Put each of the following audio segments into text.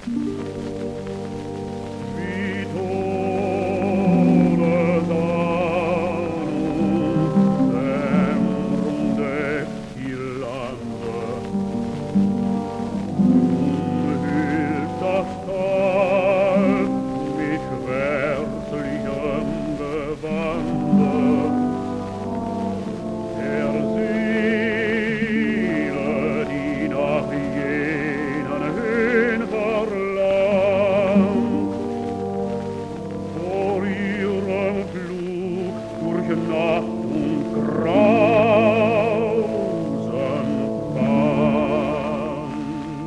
Wie Todesahnung dämmrung deckt die Lande, umhüllt das Tal mit schwärzlichem Gewande. Der Seele, die nach jenen Höhen verlangt, vor ihrem Flug durch Nacht und Grausen bangt.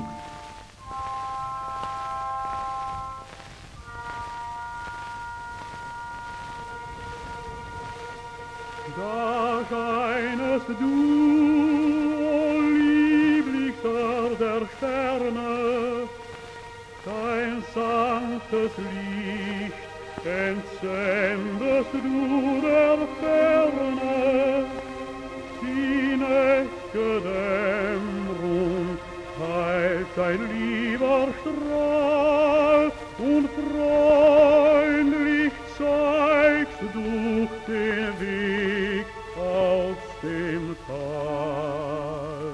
Da scheinest du, o lieblichster der Sterne, dein sanktes Licht entsendest du der Ferne. Die nächt'ge Dämmrung teilt dein lieber Strahl, und freundlich zeigst du den Weg aus dem Tal.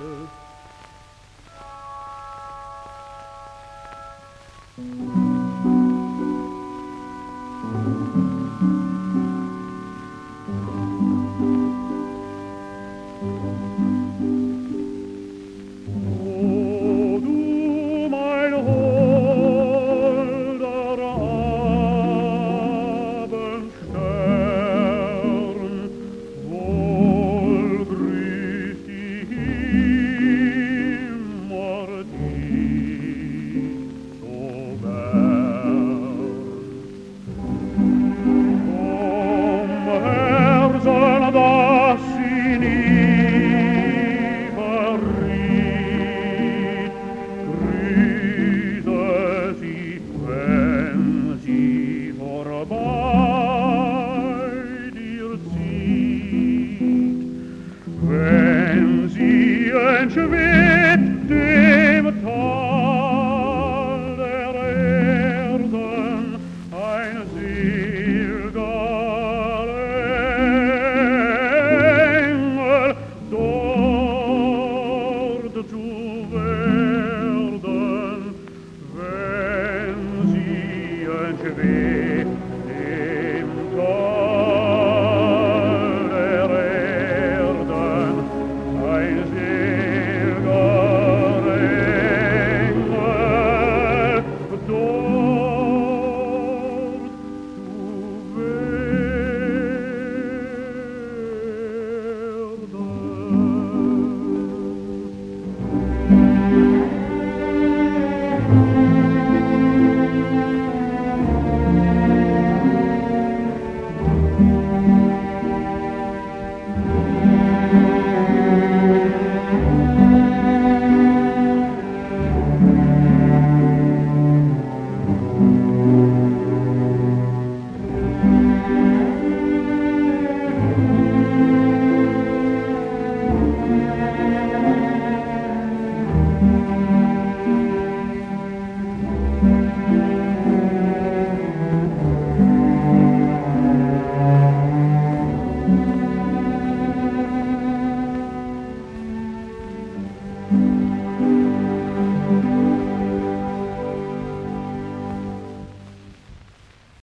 O du, mein holder Abendstern, wohl grüßt ich immer dich so gern. Vom Herzen, das sie nie verriet, grüße sie, wenn sie vorbei dir zieht, wenn sie entschwebt dem Tal der Erden, ein seliger Engel, dort zu werden, wenn sie entschwebt